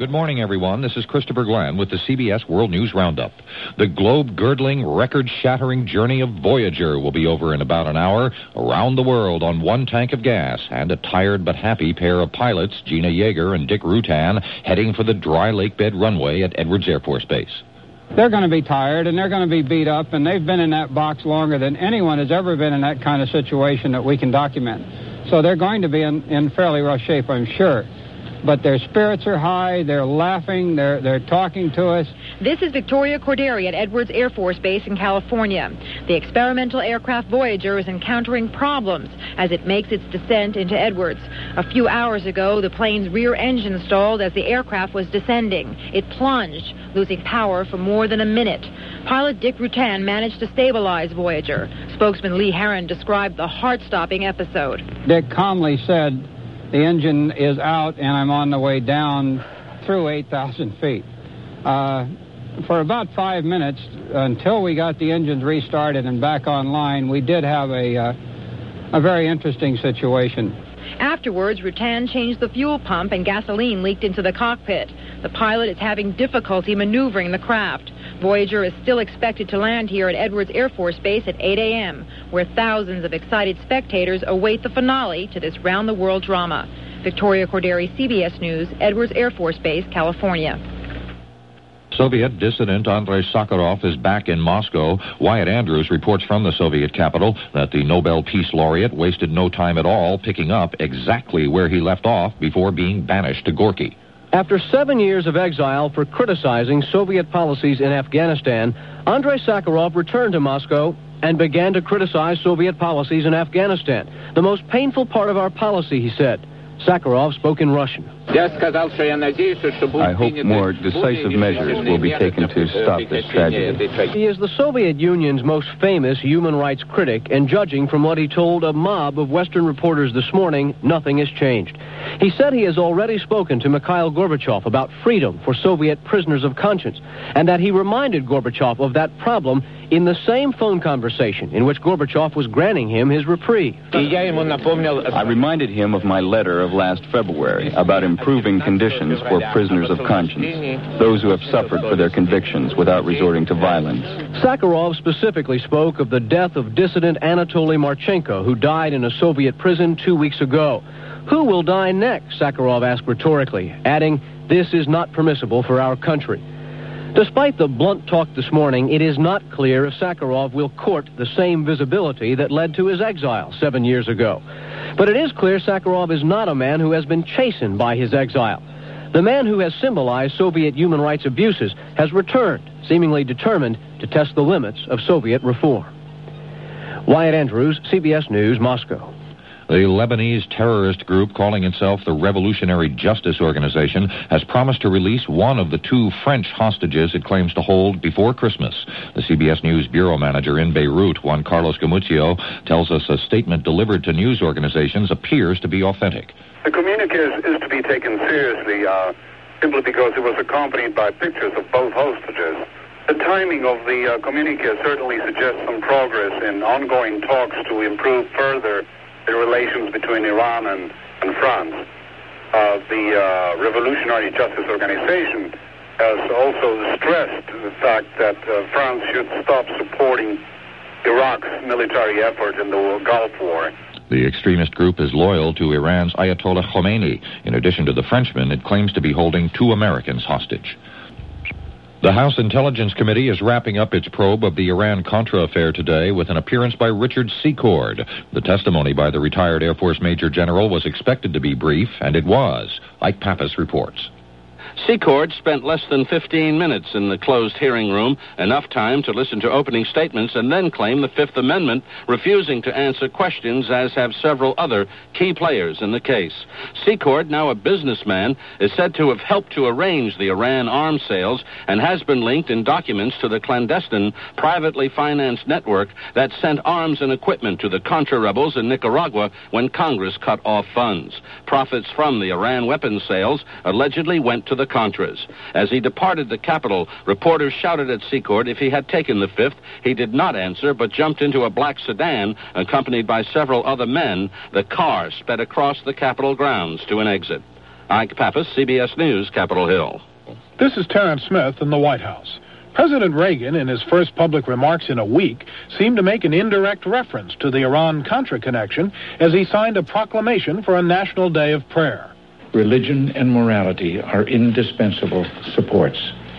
Good morning, everyone. This is Christopher Glenn with the CBS World News Roundup. The globe-girdling, record-shattering journey of Voyager will be over in about an hour, around the world on one tank of gas, and a tired but happy pair of pilots, Gina Yeager and Dick Rutan, heading for the dry lake bed runway at Edwards Air Force Base. They're going to be tired, and they're going to be beat up, and they've been in that box longer than anyone has ever been in that kind of situation that we can document. So they're going to be in fairly rough shape, I'm sure. But their spirits are high, they're laughing, they're talking to us. This is Victoria Corderi at Edwards Air Force Base in California. The experimental aircraft Voyager is encountering problems as it makes its descent into Edwards. A few hours ago, the plane's rear engine stalled as the aircraft was descending. It plunged, losing power for more than a minute. Pilot Dick Rutan managed to stabilize Voyager. Spokesman Lee Heron described the heart-stopping episode. Dick calmly said, "The engine is out, and I'm on the way down through 8,000 feet. For about 5 minutes, until we got the engines restarted and back online, we did have a very interesting situation. Afterwards, Rutan changed the fuel pump and gasoline leaked into the cockpit. The pilot is having difficulty maneuvering the craft. Voyager is still expected to land here at Edwards Air Force Base at 8 a.m., where thousands of excited spectators await the finale to this round-the-world drama. Victoria Corderi, CBS News, Edwards Air Force Base, California. Soviet dissident Andrei Sakharov is back in Moscow. Wyatt Andrews reports from the Soviet capital that the Nobel Peace Laureate wasted no time at all picking up exactly where he left off before being banished to Gorky. After 7 years of exile for criticizing Soviet policies in Afghanistan, Andrei Sakharov returned to Moscow and began to criticize Soviet policies in Afghanistan. The most painful part of our policy, he said. Sakharov spoke in Russian. I hope more decisive measures will be taken to stop this tragedy. He is the Soviet Union's most famous human rights critic, and judging from what he told a mob of Western reporters this morning, nothing has changed. He said he has already spoken to Mikhail Gorbachev about freedom for Soviet prisoners of conscience, and that he reminded Gorbachev of that problem in the same phone conversation in which Gorbachev was granting him his reprieve. I reminded him of my letter of last February about improving conditions for prisoners of conscience, those who have suffered for their convictions without resorting to violence. Sakharov specifically spoke of the death of dissident Anatoly Marchenko, who died in a Soviet prison 2 weeks ago. Who will die next? Sakharov asked rhetorically, adding, "This is not permissible for our country." Despite the blunt talk this morning, it is not clear if Sakharov will court the same visibility that led to his exile 7 years ago. But it is clear Sakharov is not a man who has been chastened by his exile. The man who has symbolized Soviet human rights abuses has returned, seemingly determined to test the limits of Soviet reform. Wyatt Andrews, CBS News, Moscow. The Lebanese terrorist group calling itself the Revolutionary Justice Organization has promised to release one of the 2 French hostages it claims to hold before Christmas. The CBS News bureau manager in Beirut, Juan Carlos Gamuzio, tells us a statement delivered to news organizations appears to be authentic. The communique is to be taken seriously simply because it was accompanied by pictures of both hostages. The timing of the communique certainly suggests some progress in ongoing talks to improve further the relations between Iran and France. The Revolutionary Justice Organization has also stressed the fact that France should stop supporting Iraq's military effort in the Gulf War. The extremist group is loyal to Iran's Ayatollah Khomeini. In addition to the Frenchman, it claims to be holding 2 Americans hostage. The House Intelligence Committee is wrapping up its probe of the Iran-Contra affair today with an appearance by Richard Secord. The testimony by the retired Air Force Major General was expected to be brief, and it was. Ike Pappas reports. Secord spent less than 15 minutes in the closed hearing room, enough time to listen to opening statements and then claim the Fifth Amendment, refusing to answer questions, as have several other key players in the case. Secord, now a businessman, is said to have helped to arrange the Iran arms sales and has been linked in documents to the clandestine, privately financed network that sent arms and equipment to the Contra rebels in Nicaragua when Congress cut off funds. Profits from the Iran weapons sales allegedly went to the Contras. As he departed the capital, reporters shouted at Secord if he had taken the Fifth. He did not answer, but jumped into a black sedan, accompanied by several other men. The car sped across the Capitol grounds to an exit. Ike Pappas, CBS News, Capitol Hill. This is Terrence Smith in the White House. President Reagan, in his first public remarks in a week, seemed to make an indirect reference to the Iran-Contra connection as he signed a proclamation for a national day of prayer. Religion and morality are indispensable supports.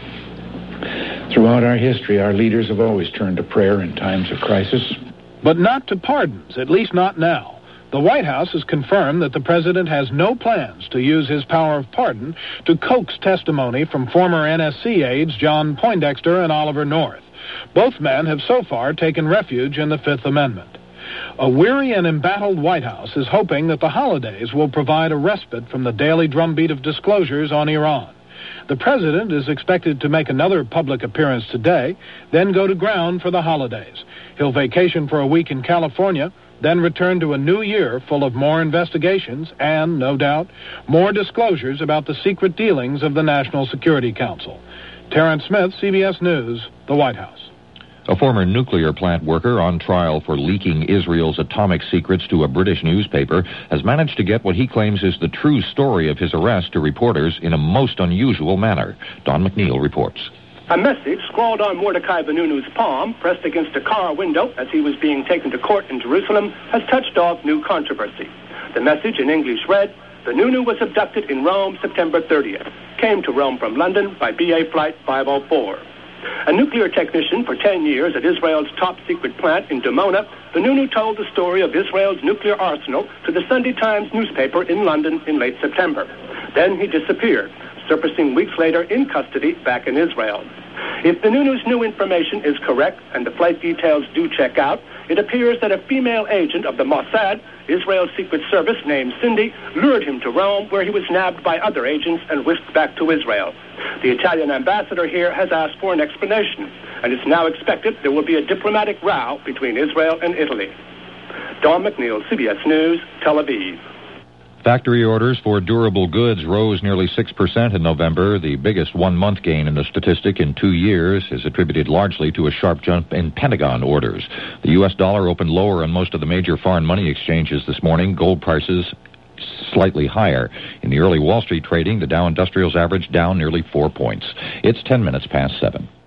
Throughout our history, our leaders have always turned to prayer in times of crisis. But not to pardons, at least not now. The White House has confirmed that the president has no plans to use his power of pardon to coax testimony from former NSC aides John Poindexter and Oliver North. Both men have so far taken refuge in the Fifth Amendment. A weary and embattled White House is hoping that the holidays will provide a respite from the daily drumbeat of disclosures on Iran. The president is expected to make another public appearance today, then go to ground for the holidays. He'll vacation for a week in California, then return to a new year full of more investigations and, no doubt, more disclosures about the secret dealings of the National Security Council. Terrence Smith, CBS News, the White House. A former nuclear plant worker on trial for leaking Israel's atomic secrets to a British newspaper has managed to get what he claims is the true story of his arrest to reporters in a most unusual manner. Don McNeil reports. A message scrawled on Mordecai Vannunu's palm, pressed against a car window as he was being taken to court in Jerusalem, has touched off new controversy. The message in English read, Vanunu was abducted in Rome September 30th. Came to Rome from London by BA Flight 504. A nuclear technician for 10 years at Israel's top-secret plant in Dimona, Vanunu told the story of Israel's nuclear arsenal to the Sunday Times newspaper in London in late September. Then he disappeared, surfacing weeks later in custody back in Israel. If Vanunu's new information is correct and the flight details do check out, it appears that a female agent of the Mossad, Israel's secret service named Cindy, lured him to Rome, where he was nabbed by other agents and whisked back to Israel. The Italian ambassador here has asked for an explanation, and it's now expected there will be a diplomatic row between Israel and Italy. Don McNeil, CBS News, Tel Aviv. Factory orders for durable goods rose nearly 6% in November. The biggest one-month gain in the statistic in 2 years is attributed largely to a sharp jump in Pentagon orders. The U.S. dollar opened lower on most of the major foreign money exchanges this morning. Gold prices slightly higher. In the early Wall Street trading, the Dow Industrials average down nearly 4 points. It's 10 minutes past 7.